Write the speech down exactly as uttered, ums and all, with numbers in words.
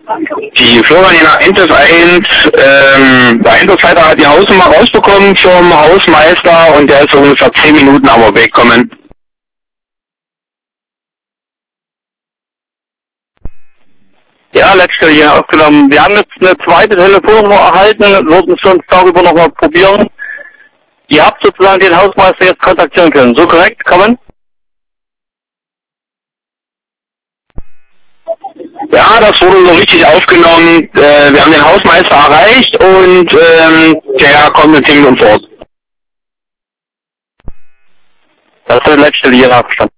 Die Florianer N T F eins, ähm, der Einsatzleiter hat die Hausnummer rausbekommen vom Hausmeister und der ist so ungefähr zehn Minuten am Weg kommen. Ja, letzte hier aufgenommen. Wir haben jetzt eine zweite Telefonnummer erhalten, würden es uns darüber nochmal probieren. Ihr habt sozusagen den Hausmeister jetzt kontaktieren können. So korrekt? Kommen? Ja, das wurde so richtig aufgenommen. Äh, wir haben den Hausmeister erreicht und ähm, der kommt in zehn Minuten vor Ort. Das ist der letzte hier abstand.